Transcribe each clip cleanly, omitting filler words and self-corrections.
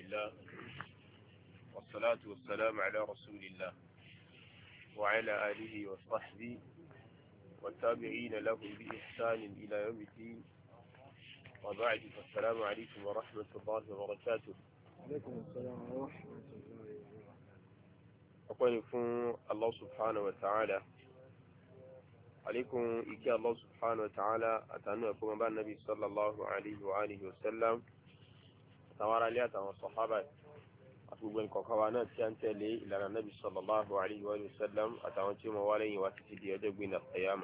لله والصلاة والسلام على رسول الله وعلى آله وصحبه والتابعين لهم بإحسان إلى يوم الدين وبعد فالسلام عليكم ورحمة الله وبركاته. عليكم السلام ورحمة الله وبركاته. أقول لكم الله سبحانه وتعالى عليكم إكي الله سبحانه وتعالى أتعنوكم بأن النبي صلى الله عليه وآله وسلم توارى لياتا والصحابة أتوبين كوكوانا تيانتلي إلى النبي صلى الله عليه وآله وسلم أتعنوكم موالين واتتدي أجبين القيامة.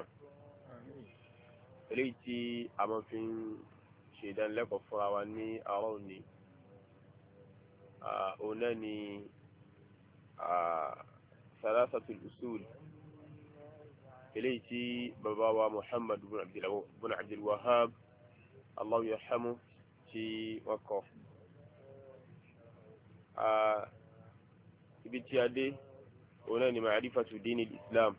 إليتي أما في شيدان لك وفراواني أروني أوناني ثلاثة الأصول إليتي بابا محمد بن عبد الوهاب الله يرحمه في وقف بتيادي أوناني معرفة دين الإسلام،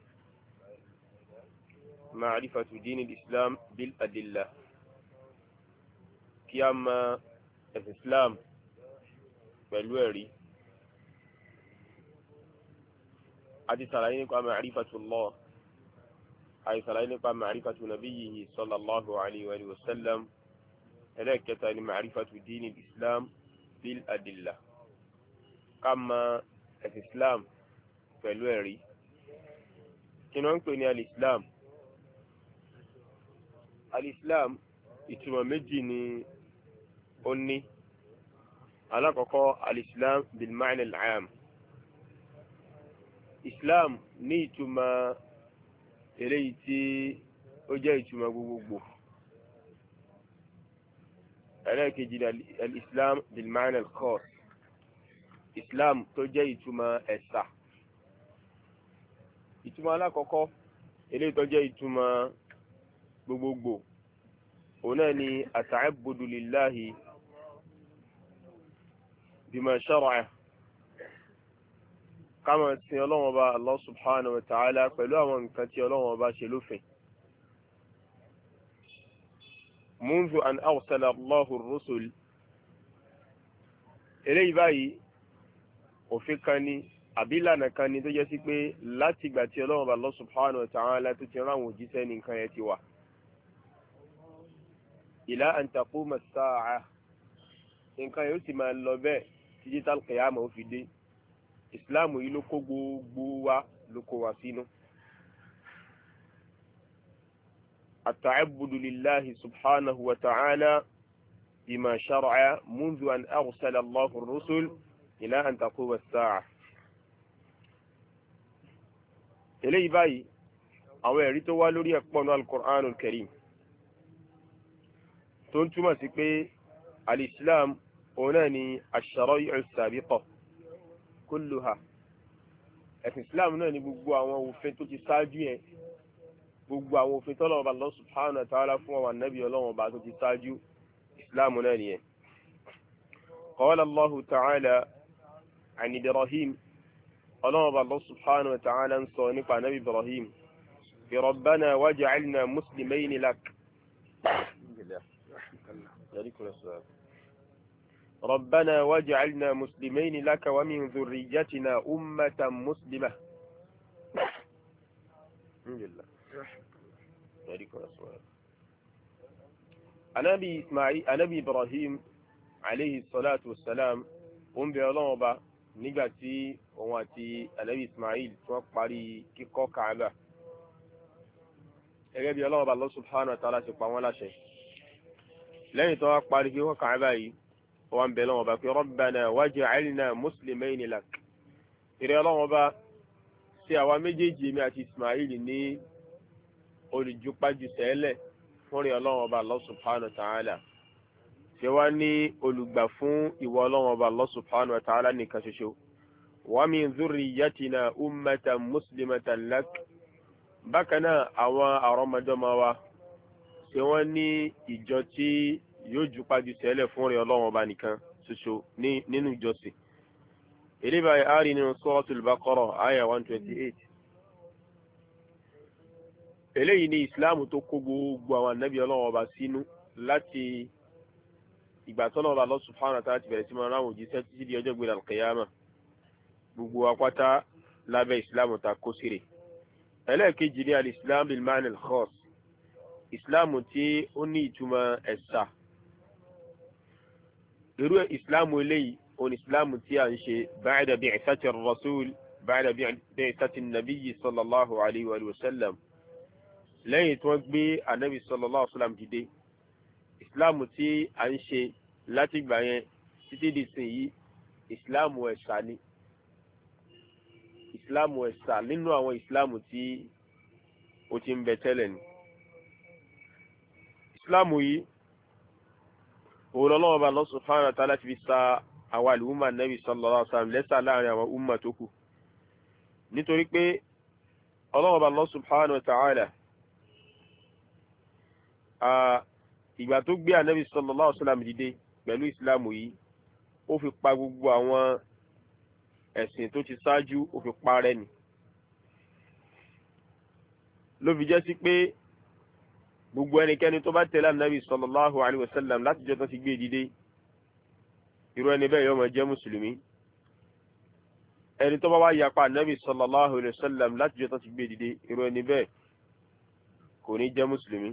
معرفة دين الإسلام بالأدلة. كيما الإسلام بالوري أدي سلاينك معرفة الله، أي سلاينك معرفة نبيه صلى الله عليه وآله وسلم. هناك تاني معرفة دين الإسلام بالأدلة. كما الإسلام بالوري كنا نقول الإسلام. الإسلام ìtumọ̀ méjì ni ó ní. alákọ̀ọ́kọ́ al-islam bil ma'na al-'am. islam ní ìtumọ̀ eléyìí tí ó jẹ́ ìtumọ̀ gbogbogbò. ẹlẹ́ẹ̀kejì ni al-islam bil ma'na al-khass. islam tó jẹ́ ìtumọ̀ ẹ̀sà. ìtumọ̀ alákọ̀ọ́kọ́ eléyìí tó jẹ́ ìtumọ̀ gbogbogbò هنا التعبد لله بما شرعه، كما سي الله سبحانه وتعالى pẹ̀lú àwọn nǹkan tí Ọlọ́run bá ṣe lófin. منذ أن أرسل الله الرسل eléyìí báyìí òfin kan ni àbílànà kan ni tó jẹ́ sí pé láti ìgbà tí Ọlọ́run bá Allah subhanahu wa ta'ala tó ti rán àwọn òjíṣẹ́ ní nǹkan yẹn ti wà. ìlà an taquma as-sa'a, nǹkan yóò sì máa lọ bẹ́ẹ̀ títí tí al-qiyamah ó fi dé. ìsìláàmù yìí ló kó gbogbo wa ló kó wa sínú. at-ta'abbudu lillahi subhanahu wa ta'ala bima shara'a منذ أن أرسل الله الرسل إلى أن تقوم الساعة. eléyìí báyìí àwọn ẹ̀rí tó wá lórí ẹ̀pọ̀ ní al-Qur'anul Karim tó ń túmọ̀ sí pé al-islam òun náà ni ash-shara'i'u as-sabiqa kulluha. ẹ̀sìn islam náà ni gbogbo àwọn òfin tó ti ṣáájú yẹn, gbogbo àwọn òfin tọ́lọ́run ọba Allah subhanahu wa ta'ala fún àwọn ànábì Ọlọ́run ọba tó ti ṣáájú, islam náà nìyẹn. qala Allahu ta'ala an Ibrahim, Ọlọ́run ọba Allah subhanahu wa ta'ala ń sọ nípa ànábì Ibrahim, rabbana waj'alna muslimayni lak. ربنا واجعلنا مسلمين لك ومن ذريتنا أمة مسلمة. النبي إبراهيم عليه الصلاة والسلام ń bẹ Ọlọ́run Ọba nígbà tí òun àti Ànábì Ismail tí wọ́n parí kíkọ́ Kaaba. gẹ́gẹ́ bí Ọlọ́run Ọba Allah subhanahu wa ta'ala ti pa wọ́n láṣẹ. lẹ́yìn tó wá parí kíkọ́ Kaaba yìí wọ́n bẹ̀ lọ́wọ́ bá pé rabbana waj'alna muslimayni lak. ìrẹ́ Ọlọ́run Ọba sí àwa méjèèjì mi àti Ismail ní olùjúpájú sẹ́lẹ̀ fún ìrẹ́ Ọlọ́run Ọba Allah subhanahu wa ta'ala. ṣe wá ní olùgbà fún ìwọ Ọlọ́run Ọba Allah subhanahu wa ta'ala nìkan ṣoṣo. wa min dhurriyyatina ummatan muslimatan lak. bákan náà àwọn àrọ́mọdọ́mọ wa ṣe wọ́n ní ìjọ tí yóò jùpájú sẹ́lẹ̀ fún rẹ̀ Ọlọ́run Ọba nìkan ṣoṣo nínú ìjọsìn. eléyìí báyìí a rí nínú Suratul Baqara àyà 128. eléyìí ni ìsìláàmù tó kó gbogbo àwọn ànábì Ọlọ́run Ọba sínú láti ìgbà tó lọ́wọ́ Allah subhanahu wa ta'ala ti bẹ̀rẹ̀ sí máa ráwọn òjíṣẹ́ títí di ọjọ́ gbéra al-qiyama gbogbo apáta lábẹ́ ìsìláàmù ta kó sírè. ẹlẹ́ẹ̀kejì ní al-islam bil ma'na al-khass, ìsìláàmù tí ó ní ìtumọ̀ ẹ̀sà. irú ìsìláàmù eléyìí òun ìsìláàmù tí a ń ṣe ba'da bi'thati ar-rasul ba'da bi'thati an-nabiy sallallahu alayhi wa sallam, lẹ́yìn tí wọ́n gbé anabi sallallahu alayhi wa sallam dìde. ìsìláàmù tí a ń ṣe láti gbà yẹn títí di sìn yìí ìsìláàmù ẹ̀sà ni. ìsìláàmù ẹ̀sà nínú àwọn ìsìláàmù tí ó ti ń bẹ tẹ́lẹ̀ ni. ìsìláàmù yìí òun Ọlọ́hun Ọba Allah subhanahu wa ta'ala ti fi sa àwọn àlùmọ́ Nabi sallallahu alaihi wasallam lẹ́sà láàrin àwọn umma tó kù. nítorí pé Ọlọ́hun Ọba Allah subhanahu wa ta'ala ìgbà tó gbé Ànábì sallallahu alaihi wasallam dìde pẹ̀lú ìsìláàmù yìí ó fi pa gbogbo àwọn ẹ̀sìn tó ti ṣáájú ó fi parẹ́ ni. ló fi jẹ́ sí pé gbogbo ẹnikẹ́ni tó bá tẹ̀lé Ànábì sallallahu alaihi wasallam láti jọ́ tó ti gbé dìde irú ẹni bẹ́ẹ̀ yóò máa jẹ́ mùsùlùmí. ẹni tó bá wá yapa Ànábì sallallahu alaihi wasallam láti jọ́ tó ti gbé dìde irú ẹni bẹ́ẹ̀ kò ní jẹ́ mùsùlùmí.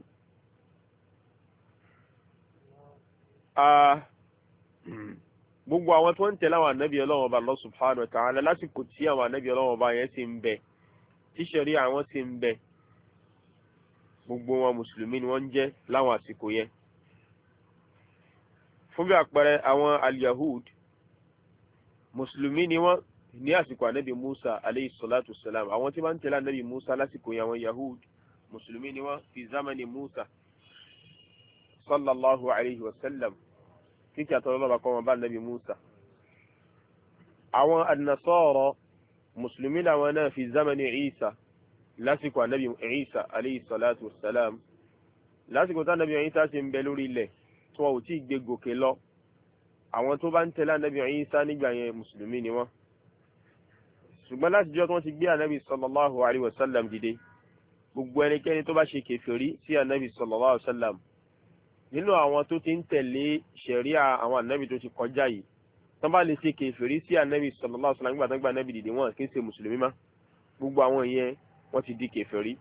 gbogbo àwọn tó ń tẹ̀lé àwọn ànábì Ọlọ́run Ọba Allah subhanahu wa ta'ala lásìkò tí àwọn ànábì Ọlọ́run Ọba yẹn sì ń bẹ tí ṣẹ̀rí àwọn sì ń bẹ gbogbo wọn mùsùlùmí ni wọ́n ń jẹ́ láwọn àsìkò yẹn. fún bí àpẹẹrẹ àwọn al-Yahud mùsùlùmí ni wọ́n ní àsìkò ànábì Musa alayhi salatu salam. àwọn tí wọ́n ń tẹ̀lé ànábì Musa lásìkò yẹn àwọn Yahud mùsùlùmí ni wọ́n fi zamani Musa sallallahu alayhi wa sallam kíkì àtọ́lọ́lọ́ba kọ́ wọn bá nàbí Musa. àwọn an-Nasara mùsùlùmí làwọn náà fi zamani Isa lásìkò ànábì Isa alayhi salatu wassalam. lásìkò tá nàbí Isa ti ń bẹ lórí ilẹ̀ tí wọn ò tí ì gbé gòkè lọ àwọn tó bá ń tẹ̀lé ànábì Isa nígbà yẹn mùsùlùmí ni wọ́n. ṣùgbọ́n láti jọ́ tí wọ́n ti gbé ànábì sallallahu alayhi wa sallam dìde gbogbo ẹnikẹ́ni tó bá ṣe kèfèrí sí ànábì sallallahu alayhi wa sallam nínú àwọn tó ti ń tẹ̀lé ṣẹ̀ríà àwọn ànábì tó ti kọjá yìí tán bá lè ṣe kèfèrí sí ànábì sallallahu alaihi wasallam nígbà tán gba ànábì dìde wọn kì í ṣe mùsùlùmí má gbogbo àwọn yẹn wọ́n ti di kèfèrí.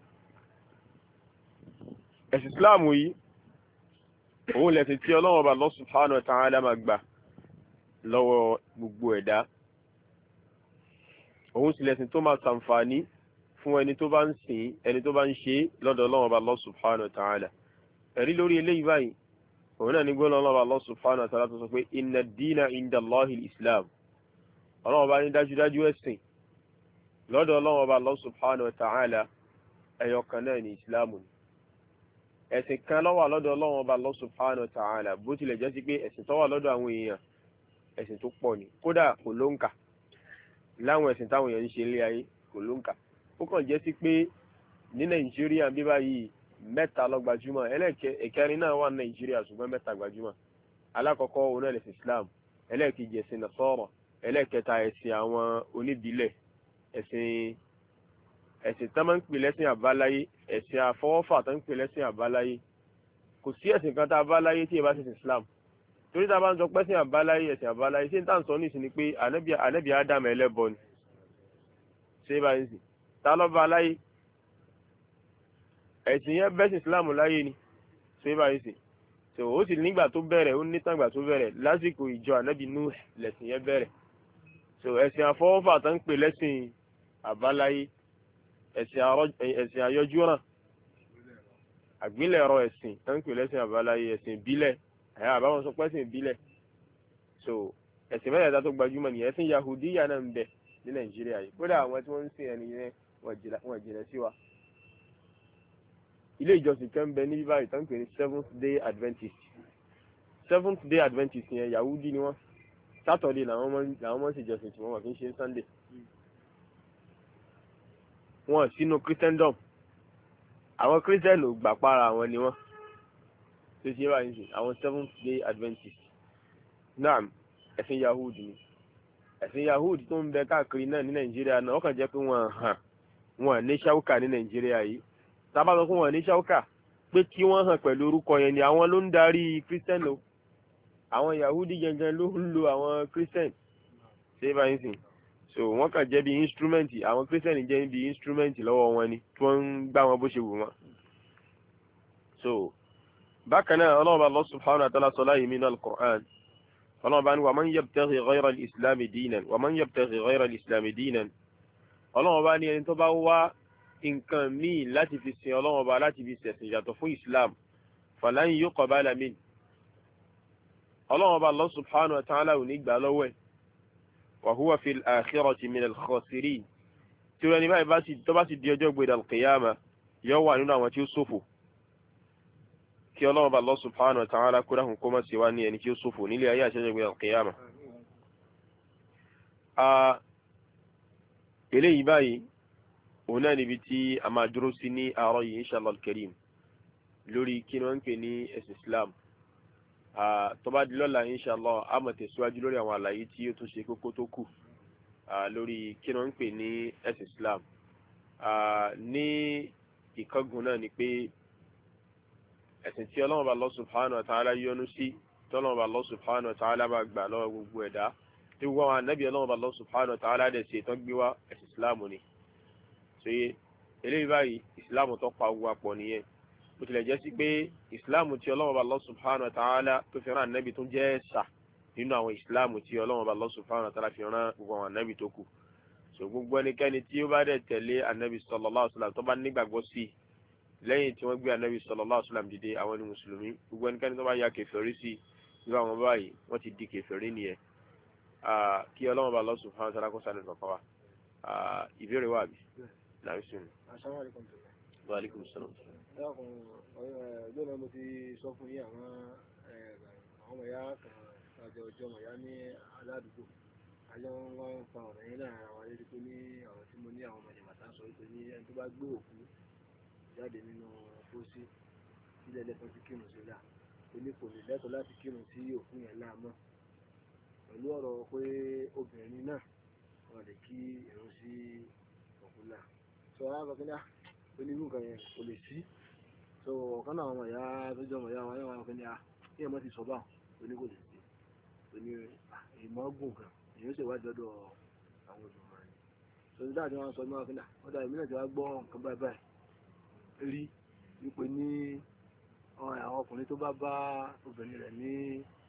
ẹ̀sìn Islam yìí òun lẹ̀sìn tí Ọlọ́run Ọba Allah subhanahu wa ta'ala máa gbà lọ́wọ́ gbogbo ẹ̀dá. òun sì lẹ̀sìn tó máa ṣàǹfààní fún ẹni tó bá ń sìn ẹni tó bá ń ṣe lọ́dọ̀ Ọlọ́run Ọba Allah subhanahu wa ta'ala. ẹ̀rí lórí eléyìí báyìí òun náà ní gbọ́nà Ọlọ́run Allah subhanahu wa ta'ala tó sọ pé inna ad-dina inda Allahi al-Islam. Ọlọ́run Ọba ní dájúdájú ẹ̀sìn lọ́dọ̀ Ọlọ́run Ọba Allah subhanahu wa ta'ala ẹyọ kan náà ní Islam ni. ẹ̀sìn kan ló wà lọ́dọ̀ Ọlọ́run Ọba Allah subhanahu wa ta'ala bó tilẹ̀ jẹ́ sí pé ẹ̀sìn tó wà lọ́dọ̀ àwọn èèyàn ẹ̀sìn tó pọ̀ ni kódà kò ló ń kà láwọn ẹ̀sìn táwọn èèyàn ń ṣe ilé ayé kò ló ń kà. ó kàn jẹ́ sí pé ní Nàìjíríà bí báyìí mẹ́ta ló gbajúmọ̀ ẹ̀kẹrin náà wà ní Nàìjíríà ṣùgbọ́n mẹ́ta gbajúmọ̀. alákọ̀ọ́kọ́ òun náà lẹ̀sìn Islam, ẹlẹ́ẹ̀kejì ẹ̀sìn Nasara, ẹlẹ́ẹ̀kẹta ẹ̀sìn àwọn oníbílẹ̀ ẹ̀sìn tán máa ń pè lẹ́sìn àbáláyé ẹ̀sìn àfọwọ́fà tán ń pè lẹ́sìn àbáláyé. kò sí ẹ̀sìn kan tá a bá láyé tí ẹ bá ṣẹ̀sìn Islam. torí tá a bá ń sọ pé ẹ̀sìn àbáláyé ẹ̀sìn àbáláyé ṣé n tá à ń sọ nísìn ni pé ànábì Ádámù ẹlẹ́bọ ni ṣé báyìí sì ta ló bá láyé ẹ̀sìn yẹn bẹ́sìn Islam láyé ni ṣé báyìí sì so ó sì nígbà tó bẹ̀rẹ̀ ó nítàn ìgbà tó bẹ̀rẹ̀ lásìkò ìjọ ànábì Nuh lẹ̀sìn yẹn bẹ̀rẹ̀. so ẹ̀sìn àfọwọ́fà tán ń pè lẹ́sìn àbáláyé ẹ̀sìn àyọjúràn àgbélẹ̀rọ ẹ̀sìn tán ń pè lẹ́sìn àbáláyé ẹ̀sìn ìbílẹ̀ àbáwọn sọ pé ẹ̀sìn ìbílẹ̀. so ẹ̀sìn mẹ́tẹ̀ẹ̀ta tó gbajúmọ̀ nìyẹn ẹ̀sìn Yahudiya náà ń bẹ ní Nàìjíríà yìí kódà àwọn tí wọ́n ń sìn ẹni yẹn wọ́n jìnà sí wa. ilé ìjọsìn kan bẹ ní báyìí tán ń pè ní Seventh Day Adventist yẹn Yahudi ni wọ́n. Saturday làwọn máa ń ṣèjọsìn tí wọ́n wà kí ń ṣe Sunday. wọn sínú Christendom àwọn Christian ò gbà para àwọn ni wọ́n tó ṣe báyìí sí àwọn Seventh Day Adventist. naam ẹ̀sìn Yahudi ni ẹ̀sìn Yahudi tó ń bẹ káàkiri náà ní Nàìjíríà náà wọ́n kàn jẹ́ pé wọ́n ní ṣáúkà ní Nàìjíríà yìí. tábà sọ pé wọ́n ní ṣáúkà pé kí wọ́n hàn pẹ̀lú orúkọ yẹn ni àwọn ló ń darí Christian o àwọn Yahudi gangan ló ń lo àwọn Christian ṣé báyìí sìn so wọ́n kàn jẹ́ bí instrument àwọn Christian jẹ́ bí instrument lọ́wọ́ wọn ni tí wọ́n ń gbá wọn bó ṣe wù wọ́n. so bákan náà ọlọ́run Allah subhanahu wa ta'ala sọ láyé min al-Qur'an ọlọ́run bá ní wa man yabtaghi ghayra al-islami dinan wa man yabtaghi ghayra al-islami dinan ọlọ́run bá ní ẹni tó bá wá nǹkan míì láti fi sin ọlọ́run bá láti fi ṣẹ̀sìn yàtọ̀ fún Islam falan yuqbala min ọlọ́run bá Allah subhanahu wa ta'ala ò ní gbà lọ́wọ́ ẹ̀ wa huwa fil akhirati min al-khasirin tí ó ní báyìí tó bá sì di ọjọ́ gbé al-qiyama yóò wà nínú àwọn tí ó ṣòfò kí ọlọ́run bá Allah subhanahu wa ta'ala kó dáhùn kó má ṣe wá ní ẹni tí ó ṣòfò nílé ayé àti ọjọ́ gbé al-qiyama. eléyìí báyìí òun náà níbi tí a máa dúró sí ní àárọ̀ yìí inshallah al-karim lórí kí ni wọ́n ń pè ní ẹ̀sìn Islam. tó bá di lọ́la inshallah a máa tẹ̀síwájú lórí àwọn àlàyé tí ó tún ṣe kókó tó kù lórí kí ni wọ́n ń pè ní ẹ̀sìn Islam. ní ìkángun náà ni pé ẹ̀sìn tí ọlọ́run bá Allah subhanahu wa ta'ala yọ́nú sí tọ́lọ́run bá Allah subhanahu wa ta'ala bá gbà lọ́wọ́ gbogbo ẹ̀dá tí gbogbo àwọn ànábì ọlọ́run bá Allah subhanahu wa ta'ala dẹ̀ ṣe tán gbé wá ẹ̀sìn Islam ni. ṣe eléyìí báyìí Islam tó pa gbogbo àpọ̀ nìyẹn bó tilẹ̀ jẹ́ sí pé Islam tí ọlọ́run bá Allah subhanahu wa ta'ala tó fi rán ànábì tó jẹ́ ẹ̀sà nínú àwọn Islam tí ọlọ́run bá Allah subhanahu wa ta'ala fi rán gbogbo àwọn ànábì tó kù. so gbogbo ẹnikẹ́ni tí ó bá dẹ̀ tẹ̀lé ànábì sallallahu alaihi wasallam tó bá nígbàgbọ́ sí lẹ́yìn tí wọ́n gbé ànábì sallallahu alaihi wasallam dìde àwọn ní mùsùlùmí gbogbo ẹnikẹ́ni tó bá ya kèfèrí sí irú àwọn báyìí wọ́n ti di kèfèrí nìyẹn. kí ọlọ́run bá Allah subhanahu wa ta'ala kó sànù kọ̀ọ̀kan wa. ìbéèrè wà bí nàbí sùn. wa alaikum salam. ọjọ́ náà mo ti sọ fún yín àwọn ọmọ ìyá kan àjọ ọjọ́ ọmọ ìyá ní aládùúgbò àjọ wọn ń fa ọ̀rọ̀ yín láàrin àwọn ayé tó ní ọ̀rọ̀ tí mo ní àwọn ọmọdé màtá sọ wípé ní ẹni tó bá gbé òkú jáde nínú pósí sílẹ̀ lẹ́tọ́ sí kírun sí là ó ní kò lè lẹ́tọ̀ọ́ láti kírun sí òkú yẹn láàmọ́ pẹ̀lú ọ̀rọ̀ pé obìnrin náà wọ́n lè kí irun sí òkú là sọ arábàkínà onírú nǹkan yẹn kò lè sí so ọ̀kan náà ọmọ ìyá tó jẹ́ ọmọ ìyá wa yẹn wà kí ni kí ẹ̀ mọ́ ti sọ báwọn oní kò lè sí oní ìmọ̀ọ́gùn kan èyí ó sì wájú ọ̀dọ̀ àwọn olùmọ̀ rẹ̀ so ní dáàdì wọn sọ ní wọn kí ni ọ̀dà ìmílẹ̀ tí wọ́n gbọ́ nǹkan báyìí báyìí rí wípé ní àwọn ọkùnrin tó bá bá obìnrin rẹ̀ ní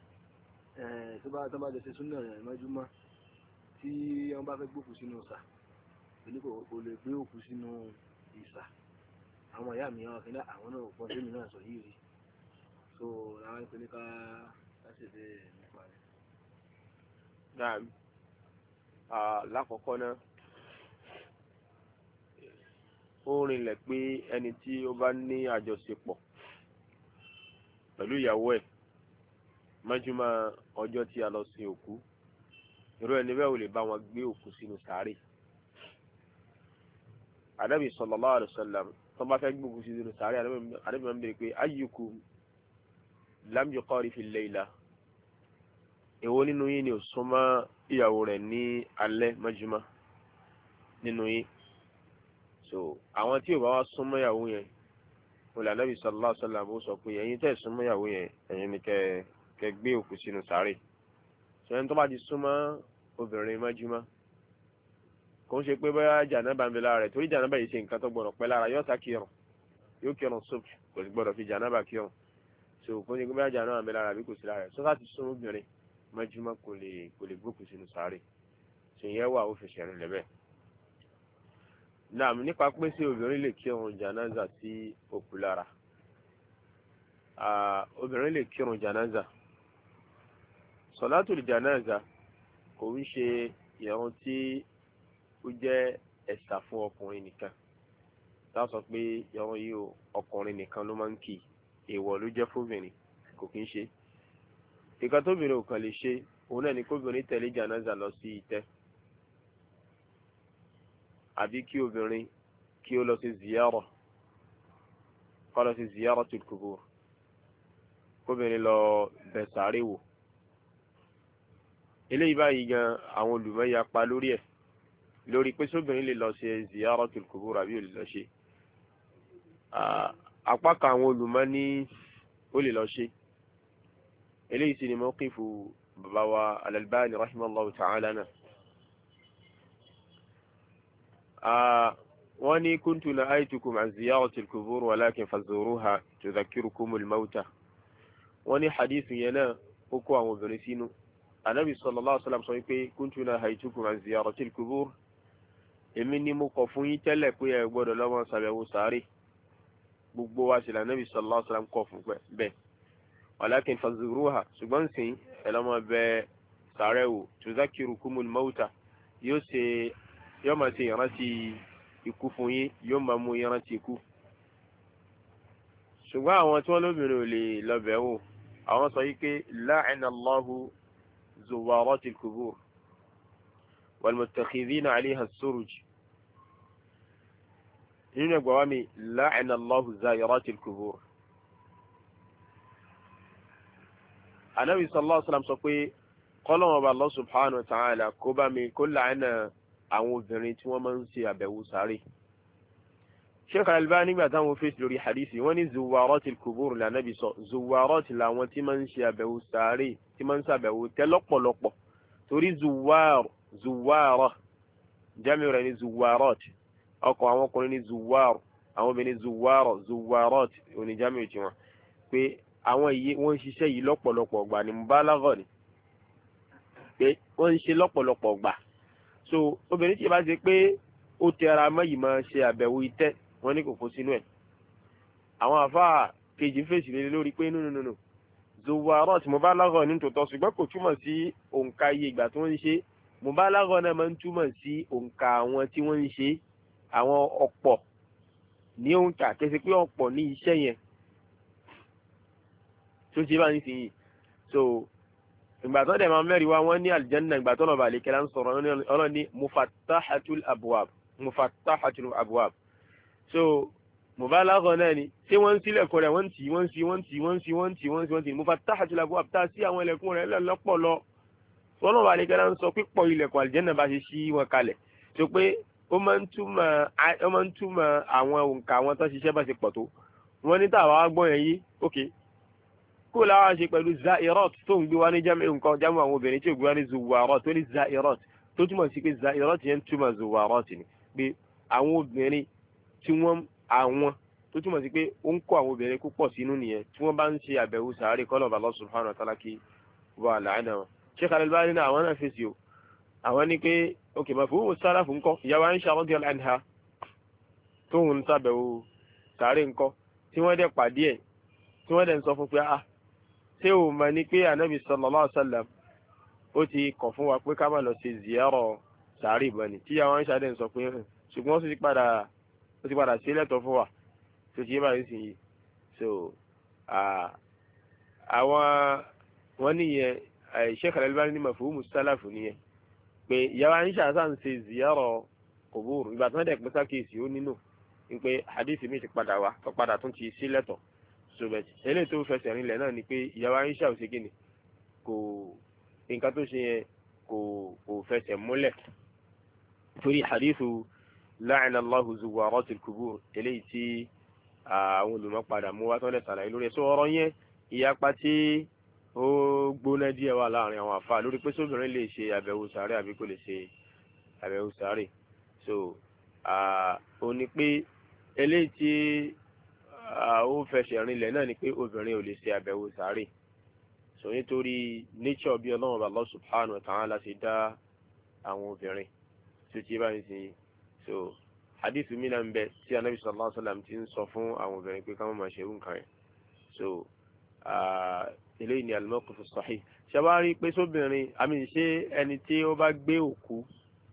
tó bá jọ ṣe súnà rẹ̀ mọ́júmọ́ tí wọ́n bá fẹ́ gbókù sínú ìsà èyí kò lè gbé òkú sínú ìsà àwọn ìyá mi àwọn kìnnà àwọn náà pọ̀ sí mi náà sọ yìí rí so àwọn ìpínlẹ̀ ká ṣèṣe nípa rẹ̀. Naam. Lákọ̀ọ́kọ́ náà ó rinlẹ̀ pé ẹni tí ó bá ní àjọṣepọ̀ pẹ̀lú ìyàwó ẹ̀ mọ́júmọ́ ọjọ́ tí a lọ sin òkú irú ẹni bẹ́ẹ̀ ò lè bá wọn gbé òkú sínú sàárè. Ànábì sallallahu alaihi wasallam tó bá fẹ́ gbé òkú sínú sàárè Ànábì máa ń bèèrè pé ayyukum lam yuqari fil layla èwo nínú yín ni ò súnmọ́ ìyàwó rẹ̀ ní alẹ́ mọ́júmọ́ nínú yín. So àwọn tí ò bá wá súnmọ́ ìyàwó yẹn olè Ànábì sallallahu alaihi wasallam ó sọ pé ẹ̀yin tẹ́ súnmọ́ ìyàwó yẹn ẹ̀yin ni kẹ́ gbé òkú sínú sàárè. So ẹni tó bá ti súnmọ́ obìnrin mọ́júmọ́ kò ń ṣe pé bóyá jànábà ń bẹ lára rẹ̀ torí jànábà yìí ṣe nǹkan tó gbọ́dọ̀ pẹ́ lára yóò sá kírun yóò kírun sóbì kò sì gbọ́dọ̀ fi jànábà kírun. So kò ń ṣe pé bóyá jànábà ń bẹ lára àbí kò sí lára rẹ̀ so láti súnmọ́ obìnrin mọ́júmọ́ kò lè gbókù sínú sàárè. So ìyẹn wà ó fi ṣẹ̀rìn lẹ́bẹ̀. Naam, nípa pé sí obìnrin lè kírun jànáza sí òkú lára. Obìnrin lè kírun jànáza. Sọ̀látùl jànáza kò ń ṣe ìrun tí ó jẹ́ ẹ̀sà fún ọkùnrin nìkan. Tá sọ pé ìrun yìí ọkùnrin nìkan ló máa ń kí èèwọ̀ ló jẹ́ fóbìnrin kò kí ń ṣe. Ìkan tóbìnrin ò kàn lè ṣe òun náà ni kóbìnrin tẹ̀lé jànáza lọ sí ìtẹ́. Àbí kí obìnrin kí ó lọ sí ziyara kó lọ sí ziyaratul kubur kóbìnrin lọ bẹ̀ sàárè wò. Eléyìí báyìí gan àwọn olùmọ̀ yapa lórí ẹ̀ lórí pé sóbìnrin lè lọ sí ziyaratul kubur àbí ò lè lọ ṣe. Apá kan àwọn olùmọ̀ ní ó lè lọ ṣe eléyìí sì ni mawqifu bàbá wa al-Albani rahimahullahu ta'ala náà. wọ́n ní kuntu nahaytukum an ziyarati al-qubur walakin fazuruha tudhakkirukum al-mawta. wọ́n ní hadithu yẹn náà ó kó àwọn obìnrin sínú. anabi sallallahu alaihi wasallam sọ pé kuntu nahaytukum an ziyarati al-qubur, èmi ni mo kọ̀ fún yín tẹ́lẹ̀ pé ẹ gbọ́dọ̀ lọ máa ṣàbẹ̀wò sàárè. gbogbo wa sì la anabi sallallahu alaihi wasallam kọ̀ fún bẹ́ẹ̀. walakin fazuruha, ṣùgbọ́n sìn ẹ lọ máa bẹ sàárè wò tudhakkirukum al-mawta, yóò máa ṣe ìrántí ikú fún yín, yóò máa mú ìrántí ikú. ṣùgbọ́n àwọn tí wọ́n lóbìnrin ò lè lọ bẹ̀ wò, àwọn sọ yí pé la'ana Allahu zuwarati al-qubur wal muttakhidhina 'alayha as-suruj. nínú ẹgbàá wa mi la'ana Allahu za'irati al-qubur. Ànábì sallallahu alaihi wasallam sọ pé kọ́lọ́wọ́n ọba Allah subhanahu wa ta'ala kó bá mi kó la'ana àwọn obìnrin tí wọ́n máa ń ṣe àbẹ̀wò sáré. Sheikh Al-Albani nígbà táwọn fèsì lórí hadisi wọ́n ní zuwaratil kubur l'Ànábì sọ, zuwarati làwọn tí máa ń ṣe àbẹ̀wò sáré, tí máa ń ṣàbẹ̀wò tẹ́ lọ́pọ̀lọpọ̀. torí zuwara jami rẹ̀ ní zuwarat, ọkọ̀ àwọn ọkùnrin ní zuwar, àwọn obìnrin zuwarat òní jami tí wọn, pé àwọn iye wọ́n ń ṣiṣẹ́ yìí lọ́pọ̀lọpọ̀ ọgbà ní mubalagha ni, pé wọ́n ń ṣe lọ́pọ̀lọpọ̀ ọgbà. So obìnrin tí bá ṣe pé ó tẹra mọ́yì máa ṣe àbẹ̀wò itẹ́, wọ́n ní kò kó sínú ẹ̀. àwọn àfáà kejì fèsì lé lórí pé nínú zuwarat mubalagha ní tòótọ́, ṣùgbọ́n kò túmọ̀ sí òǹkà iye ìgbà tí wọ́n ń ṣe. mubalagha náà máa ń túmọ̀ sí òǹkà àwọn tí wọ́n ń ṣe, àwọn ọ̀pọ̀ ní òǹkà, kẹsì pé ọ̀pọ̀ ní iṣẹ́ yẹn tó ṣe bá ń sìn yìí. So ìgbà tó dẹ̀ máa mẹ́rin wá wọ́n ní aljanna, ìgbà tó lọ́ba àlekẹ́lá ń sọ̀rọ̀ ọlọ́ni mufattahatul abwab. So mubalagha náà ni, ṣé wọ́n ń sílẹ̀kùn rẹ̀, wọ́n ti mufattahatul abwab, tá a sí àwọn ilẹ̀kùn rẹ̀ lọ́pọ̀lọ́. wọ́n lọ́ba àlekẹ́lá ń sọ pípọ̀ ilẹ̀kùn aljanna bá ṣe ṣí wọn kalẹ̀, so pé ó máa ń túmọ̀ àwọn òǹkà àwọn tó ṣiṣẹ́ bá ṣe pọ̀ tó. wọ́n ní táwa gbọ́ yẹn yí, okay, kó láwa ṣe pẹ̀lú za'irat tó ń gbé wá ní jámẹ́ nǹkan jámẹ́ àwọn obìnrin tí ò gbé wá ní zuwarat, tó ní za'irat tó túmọ̀ sí pé za'irat yẹn túmọ̀ zuwarat ni, pé àwọn obìnrin tí àwọn tó túmọ̀ sí pé ó ń kó àwọn obìnrin púpọ̀ sínú nìyẹn tí wọ́n bá ń ṣe àbẹ̀wò sàárè kọ́lọ̀ Allah subhanahu wa ta'ala kí wà láàánà wọn. Sheikh Al-Albani náà àwọn náà fèsì o, àwọn ní pé òkè mafhumu sálàfù ńkọ́, ìyàwó Aisha radiyallahu anha tóun ṣàbẹ̀wò sàárè ńkọ́, tí wọ́n dẹ̀ pàdé ẹ̀, tí wọ́n dẹ̀ ń sọ fún pé ṣé o mọ̀ ní pé Ànábì sallallahu alaihi wasallam ó ti kọ̀ fún wa pé ká má lọ ṣe ziyarọ̀ sàárì bọ̀ ni, tí àwọn ìṣàdé ń sọ pé ṣùgbọ́n ó ti padà ṣe lẹ́tọ̀ fún wa tó ti yé báyìí sí yìí. So àwọn wọ́n níyẹn Sheikh Al-Albani ní mafhumu sálàfù nìyẹn, pé ìyàwó Àìṣà sáà ń ṣe ziyarọ̀ kubur, ìgbà tí wọ́n dẹ̀ pín sákèsì ó nínú pé hadith mi ti padà wá tó padà tún ti sí lẹ́tọ̀. Ṣùgbọ́n eléyìí tó fẹsẹ̀ rinlẹ̀ náà ni pé ìyàwó Aisha ò ṣe kí ni, kò nǹkan tó ṣe yẹn kò fẹsẹ̀ múlẹ̀, torí hadithu la'ana Allahu zuwaratil qubur eléyìí tí àwọn olùmọ̀ padà mú wá tó lẹ̀ sàlàyé lórí ẹ̀. So ọ̀rọ̀ yẹn ìyapa tí ó gbóná díẹ̀ wà láàrin àwọn àfa lórí pé sóbìnrin lè ṣe àbẹ̀wò sàárè àbí kò lè ṣe àbẹ̀wò sàárè. So ó ní pé eléyìí tí ó fẹsẹ̀ rinlẹ̀ náà ni pé obìnrin ò lè ṣe àbẹ̀wò sàárè. So nítorí nature bí Ọlọ́run Allah subhanahu wa ta'ala ṣe dá àwọn obìnrin tí ó ti bá ń sin. So hadith mi náà ń bẹ tí Ànábì sallallahu alaihi wasallam ti ń sọ fún àwọn obìnrin pé ká má máa ṣe irú nǹkan yẹn. So eléyìí ni al-mawqif as-sahih. ṣe wá rí pé sóbìnrin àmì ṣé ẹni tí ó bá gbé òkú,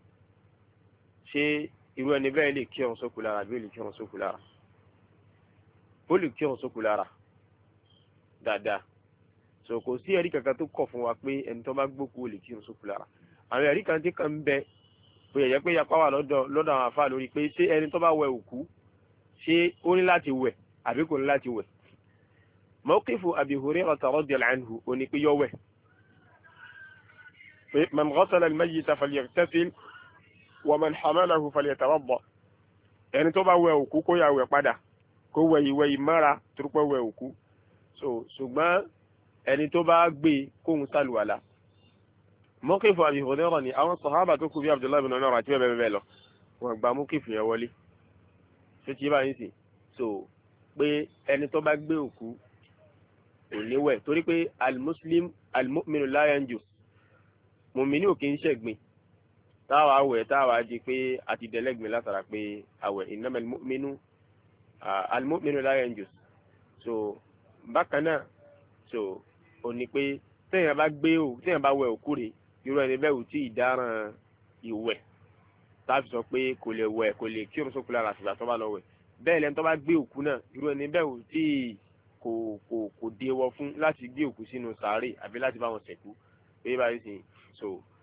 ṣé irú ẹni bẹ́ẹ̀ lè kírun sókù lára àbí ó lè kírun sókù lára? Ó lè kírun sókù lára dáadáa. So kò sí ẹ̀rí kankan tó kọ̀ fún wa pé ẹni tó bá gbókú ó lè kírun sókù lára. àwọn ẹ̀rí kan tí kan ń bẹ pé ẹ̀yẹ́ pé yapa wà lọ́dọ̀ àwọn àfáà lórí pé ṣé ẹni tó bá wẹ òkú ṣé ó ní láti wẹ̀ àbí kò ní láti wẹ̀. mawqifu Abi Hurayrah radiyallahu anhu ó ní pé yó wẹ̀. pé man ghasala al-mayyita falyaghtasil wa man hamalahu falyatawadda. ẹni tó bá wẹ òkú kó yá wẹ̀ padà, kó wẹ̀ ìwẹ̀ ìmára torípé wẹ̀ òkú. So ṣùgbọ́n ẹni tó bá gbé kóhun sàlùwàlá mọ́kìfù Abi Hurairah ni àwọn sàhábà tó kú bí Abdullahi bin Umar àti bẹ́ẹ̀ bẹ́ẹ̀ lọ wọ́n gba mọ́kìfù yẹn wọlé tó ti báyìí sí so pé ẹni tó bá gbé òkú kò níwẹ̀ torí pé al-muslim al-mu'minu la yanjus mùmíní ò kì í ṣẹ̀gbin táwa awẹ̀ táwa di pé àti dẹ̀lẹ́gbìn látara pé àwẹ̀ innamal mu'minu al-mu'minu la yanjus so bákan náà so ò ní pé téèyàn bá wẹ̀ òkú rẹ̀ irú ẹni bẹ́ẹ̀ ò tí ì dáràn ìwẹ̀ táàbì sọ pé kò lè wẹ̀ kò lè kírun sókú lára àtìgbà tó bá lọ wẹ̀ bẹ́ẹ̀ lẹ́ni tó bá gbé òkú náà irú ẹni bẹ́ẹ̀ ò tí ì kò déwọ́ fún láti gbé òkú sínú sàárè àbí láti bá wọn sẹ̀kú pé báyìí sì so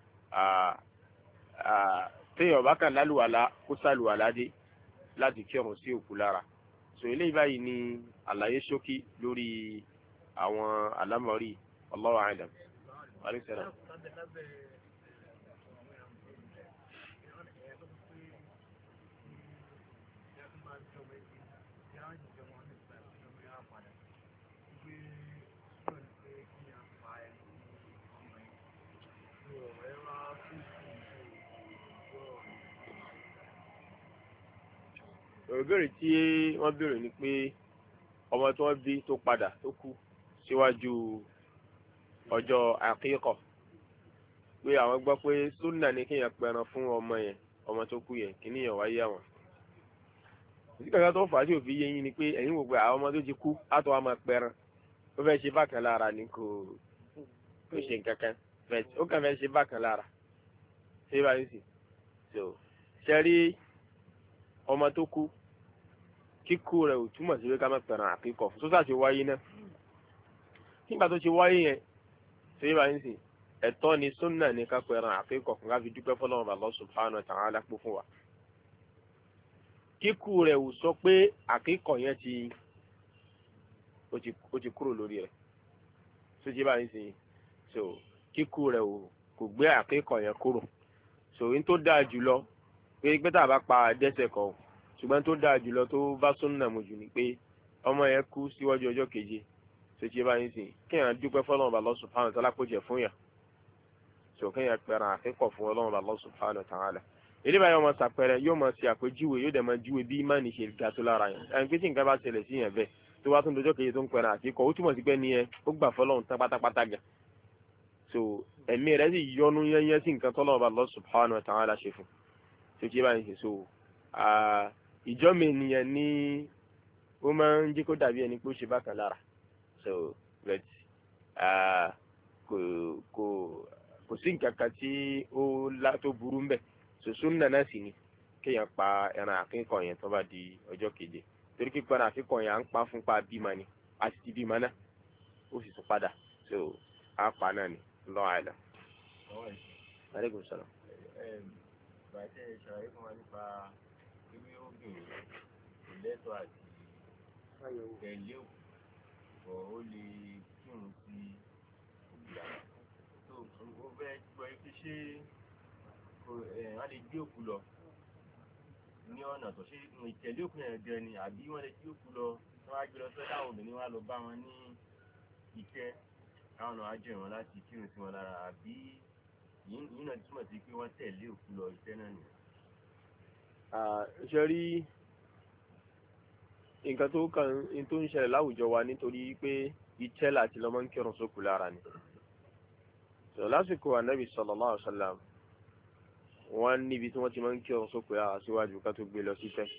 téèyàn bá kàn lálùwàlá kó sálùwàlá dé láti kírun sí òkú lára so eléyìí báyìí ni àlàyé ṣókí lórí àwọn àlámọ̀rí Allahu a'lam. Ìbéèrè tí wọ́n béèrè ni pé ọmọ tí wọ́n bí tó padà tó kú síwájú ọjọ́ àkíkọ̀ pé àwọn gbọ́ pé súnà ní kéèyàn pẹran fún ọmọ yẹn ọmọ tó kú yẹn kí níyàn wáyé àwọn. ìsìkàkà tó fà á tí ò fi yé yín ni pé ẹ̀yin wò pé àwọn ọmọ tó ti kú á tó wá máa pẹran ó fẹ́ ṣe bákan lára ni kò ṣe nǹkan kan ó kàn fẹ́ ṣe bákan lára ṣé báyìí sì so ṣe rí ọmọ tó kú kíkú rẹ̀ ò túmọ̀ sí pé ká má pẹran àkíkọ̀ tó sá ti wáyé náà nígbà tó ti wáyé yẹn ṣé báyìí sì ẹ̀tọ́ ni sunna ní ká pẹran àkíkọ̀ fún ká fi dúpẹ́ fọlọ́run Allah subhanahu wa ta'ala pọ̀ fún wa kíkú rẹ̀ ò sọ pé àkíkọ̀ yẹn ó ti kúrò lórí rẹ̀ tó ti báyìí sì so kíkú rẹ̀ kò gbé àkíkọ̀ yẹn kúrò so n tó dáa jùlọ pé tá a bá pa dẹ́ṣẹ̀ kọ̀ ṣùgbọ́n tó dáa jùlọ tó bá sunna mu jù ni pé ọmọ yẹn kú síwájú ọjọ́ keje tó ti báyìí sì kéèyàn dúpẹ́ fọlọ́run Allah subhanahu wa ta'ala kó jẹ fún yàn so kéèyàn pẹran àkíkọ̀ fún Ọlọ́run Allah subhanahu wa ta'ala èdè báyìí ọmọ sàpẹrẹ yóò máa ṣe àpèjúwe yóò dẹ̀ máa júwe bí ìmánì ṣe ga tó lára yẹn ẹni pé tí nǹkan bá ṣẹlẹ̀ sí yẹn bẹ́ẹ̀ tó bá tún dọjọ́ keje tó ń pẹran àkíkọ̀ ó túmọ̀ sí pé ní ẹ ó gbà fọlọ́run tán pátápátá gan so ẹ̀mí rẹ̀ sì yọnu yẹ́nyẹ́ sí nǹkan tọ́lọ́run Allah subhanahu wa ta'ala ṣe fún tó ti báyìí ṣe so ìjọ́mi ènìyàn ní ó máa ń jẹ́ kó dàbí ẹni pé ó ṣe bákan lára so but kò sí nǹkan kan tí tó burú mbẹ so sunna náà sì ni kéèyàn pa ẹran àkíkọ̀ yẹn tó bá di ọjọ́ keje torí kíkọ ẹran àkíkọ̀ yẹn à ń pa fún pa bímọ ni a sì ti bímọ náà ó sì tún padà so á pa náà ni lọ́wọ́ àìlọ́. aleykum salaam. bàtẹ́ ìṣàlàyé fún wa nípa ewé obìnrin kò lẹ́tọ̀ọ́ àti tẹ̀lé òkú ó lè kírun sí òkúta tó o fẹ́ gbọ́ pé ṣé wọ́n lè gbé òkú lọ ní ọ̀nà tó ṣe ìtẹ̀lé òkú yẹn gan ni àbí wọ́n lè gbé òkú lọ tí wọ́n á gbé lọ sọ́dọ̀ àwọn obìnrin wá lọ bá wọn ní ìtẹ́ káwọn náà á jẹ́ wọn láti kírun sí wọn lára àbí yìí náà túmọ̀ sí pé wọ́n tẹ̀lé òkú lọ ìtẹ́ náà nìyẹn. ṣe rí nǹkan tó ń ṣẹlẹ̀ láwùjọ wa nítorí pé ìtẹ́ láti lọ́mọ ń kírun sókù lára ni. lásìkò ànábì sallallahu alaihi wasallam wọ́n níbi tí wọ́n ti máa ń kírun sókù lára síwájú ká tó gbé lọ sí tẹ́.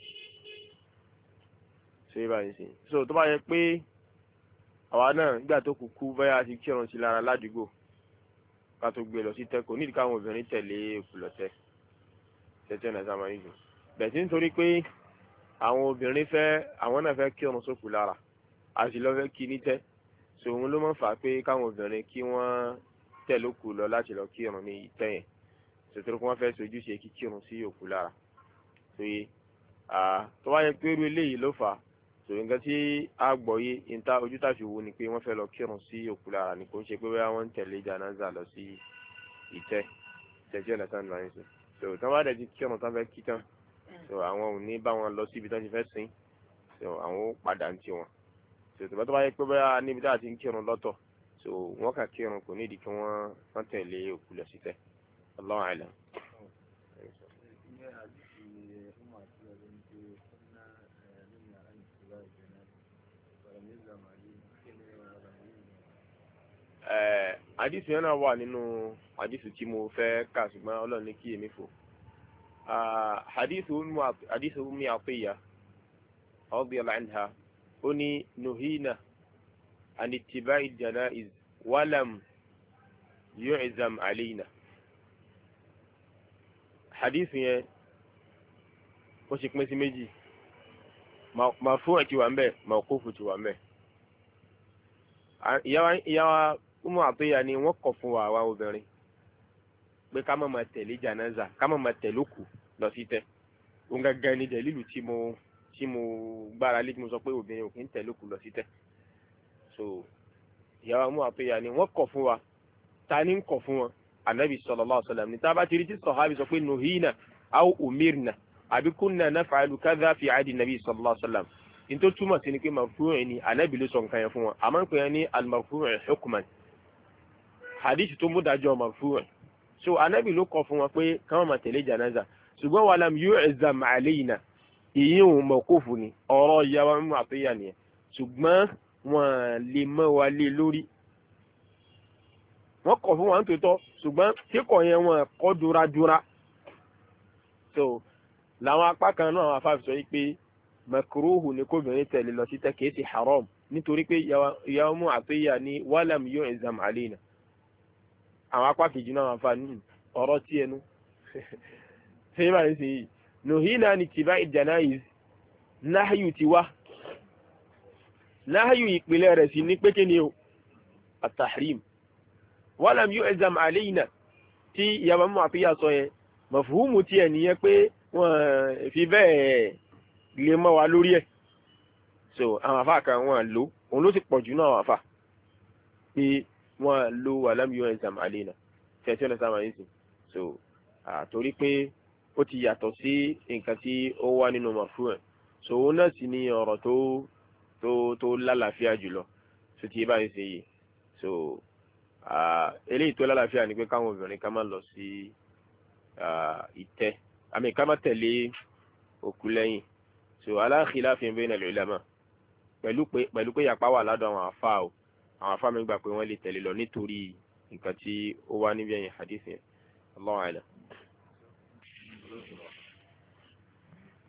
ṣé báyìí sí so tó bá yẹ pé àwa náà nígbà tó kú báyà ti kírun sí lára ládùúgbò ká tó gbé lọ sí tẹ́ kò nídìí káwọn obìnrin tẹ̀lé òkú lọ tẹ́tẹ́ náà sáà máa ń jù bẹ́ẹ̀ sí nítorí pé àwọn obìnrin àwọn náà fẹ́ kírun sókù lára a sì lọ fẹ́ kí ní tẹ́ so òun ló máa ń fà á pé káwọn obìnrin kí wọ́n tẹ̀lé òkú lọ láti lọ kírun ní ìtẹ́ yẹn sòtúrú kí wọ́n fẹ́ sojú ṣe kí kírun sí òkú lára so yé tó wáyé pé irú eléyìí ló fà á so nǹkan tí a gbọ́ yé níta ojú tàfi wo ni pé wọ́n fẹ́ lọ kírun sí òkú lára ni kò ń ṣe pé bóyá wọ́n ń tẹ̀lé jánásà lọ sí ìtẹ́ tẹ̀sí ọ̀nà sáà nìyẹn so tí wọ́n bá dẹ̀ ti kírun tán fẹ́ kí tán so àwọn ò ní bá wọn lọ síbi tán ti fẹ́ sìn so àwọn ó padà ń tiwọn so tó bá yẹ pé bóyá níbi tá a ti ń kírun lọ́tọ̀ so so wọ́n kà kírun kò nídìí kí wọ́n tẹ̀lé òkú lọ sí tẹ́ Allahu a'lam. Àdìsí yẹn náà wà nínú àdìsí tí mo fẹ́ kà ṣùgbọ́n Ọlọ́run ní kí èmi fò. Àdìsí Ummi Atiyya radiyallahu anha ó ní nuhina an ittiba'i janaiz walam yu'zam alayna. Àdìsí yẹn ó ṣe pín sí méjì, marfu' ti wà ńbẹ̀, mawquf ti wà ńbẹ̀. Ìyá Ummu Atiyya ni wọ́n kọ̀ fún wa àwa obìnrin pé ká má máa tẹ̀lé janaza, ká má máa tẹ̀lé òkú lọ sí tẹ́. Òun gangan ni dẹ̀lílù tí mo gbára lé tí mo sọ pé obìnrin ò kí ń tẹ̀lé òkú lọ sí tẹ́. So ìyá Ummu Atiyya ni wọ́n kọ̀ fún wa. Ta ni ń kọ̀ fún wọn? Ànábì sallallahu alaihi wasallam ni. Tá bá ti rí tí sàhábì sọ pé nuhina aw umirna àbí kunna naf'alu kadha fi 'ahdi Nabi sallallahu alaihi wasallam, in tó túmọ̀ sí ni pé marfu' ni Ànábì ló sọ nǹkan yẹn fún wọn. Àmọ́ ń pè é ní al-marfu' hukman, hadith tó mú dájọ́ marfu'. So Ànábì ló kọ̀ fún wọn pé káwọn máa tẹ̀lé janaza, ṣùgbọ́n walam yu'zam alayna, ìyíhùn mawqufu ni ọ̀rọ̀ ìyá wa Ummu Atiyya nìyẹn, ṣùgbọ́n wọn lè mọ́ wa lé lórí. Wọ́n kọ̀ fún wọn tó tọ́, ṣùgbọ́n kíkọ̀ yẹn wọn kọ́ dúradúra. So làwọn apá kan náà àwọn afáfi sọ yìí pé makruhu ni kóbìnrin tẹ̀lé lọ sí tẹ́, kìí ṣe haram, nítorí pé ìyá Ummu Atiyya ni walam yu'zam alayna. Àwọn apá kejì náà wọ́n fa ní ọ̀rọ̀ tí ẹnu ṣe bá ń ṣe yìí. Nuhina ni tìbá ìjànáyìí, náhàyù ti wá. Náhàyù ìpìlẹ̀ rẹ̀ sí ní pé kí ni o, at-tahrim. Walam yu'zam alayna tí ìyá Ummu Atiyya sọ yẹn, mafhumu tí ẹ̀ nìyẹn pé wọ́n fi bẹ́ẹ̀ lè mọ́ wa lórí ẹ̀. So àwọn afá kan wọ́n lò, òun ló sì pọ̀ jù náà àwọn afá pé wọ́n lo walam yu'zam alayna fẹ́ẹ́ tí wọ́n sábà yín sí. So torí pé ó ti yàtọ̀ sí nǹkan tí ó wà nínú marfu' ẹ̀. So òun náà sì ní ọ̀rọ̀ tó lálàáfíà jùlọ, so tí bá ń ṣe yìí. So eléyìí tó lálàáfíà ni pé káwọn obìnrin ká má lọ sí ìtẹ́, àmì ká má tẹ̀lé òkú lẹ́yìn. So ala khilafin bayna al-ulama, pẹ̀lú pé yapa wà ládọ̀ àwọn àfáà o. Àwọn afá mi gbà pé wọ́n lè tẹ̀lé lọ nítorí nǹkan tí ó wá níbi ẹ̀yìn hadith yẹn. Allahu a'lam.